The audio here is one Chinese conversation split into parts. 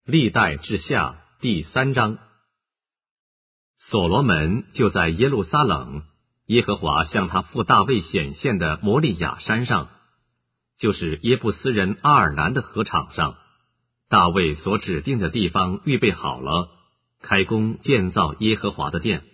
历代志下第3章。所罗门就在耶路撒冷，耶和华向他父大卫显现的摩利亚山上，就是耶布斯人阿尔南的禾场上，大卫所指定的地方预备好了，开工建造耶和华的殿。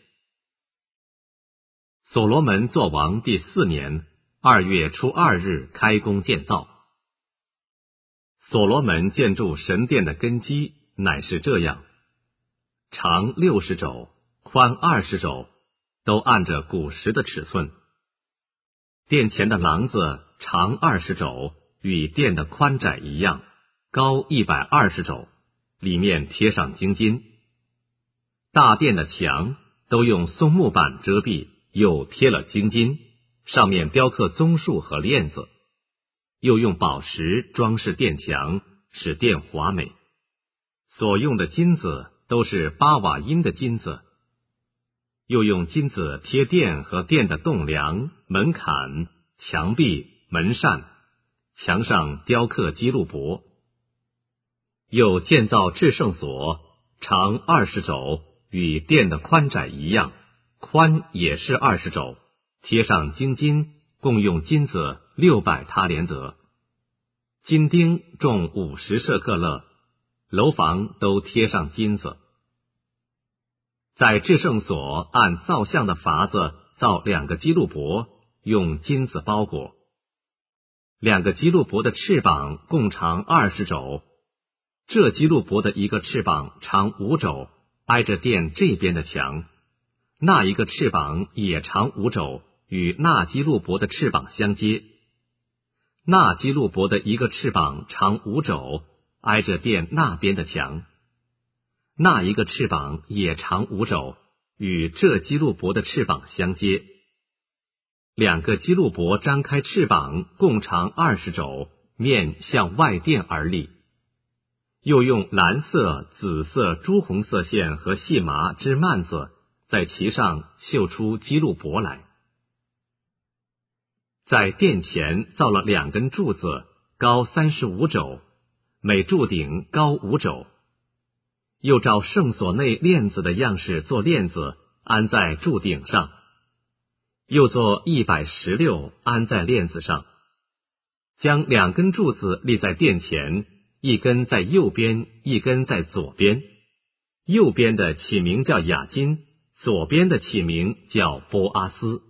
所罗门作王第4年2月初2日开工建造。所罗门建筑神殿的根基乃是这样：长60肘，宽20肘，都按着古时的尺寸。殿前的廊子长20肘，与殿的宽窄一样，高120肘，里面贴上精金。大殿的墙都用松木板遮蔽，又贴了精金，上面雕刻棕树和链子，又用宝石装饰殿墙，使殿华美。所用的金子都是巴瓦因的金子，又用金子贴殿和殿的栋梁、门槛、墙壁、门扇，墙上雕刻基路伯。又建造至圣所，长20肘，与殿的宽窄一样，宽也是20肘，贴上精金，共用金子600他连得。金钉重50舍克勒，楼房都贴上金子。在至圣所按造像的法子造2个基路伯，用金子包裹。2个基路伯的翅膀共长20肘，这基路伯的一个翅膀长5肘，挨着殿这边的墙；那一个翅膀也长5肘，与那基路伯的翅膀相接。那基路伯的一个翅膀长5肘，挨着殿那边的墙；那一个翅膀也长5肘，与这基路伯的翅膀相接。2个基路伯张开翅膀，共长20肘，面向外殿而立。又用蓝色、紫色、朱红色线和细麻织幔子，在其上绣出基路伯来。在殿前造了2根柱子，高35肘，每柱顶高5肘。又照圣所内链子的样式做链子，安在柱顶上。又做116安在链子上。将2根柱子立在殿前，一根在右边，一根在左边。右边的起名叫雅金，左边的起名叫波阿斯。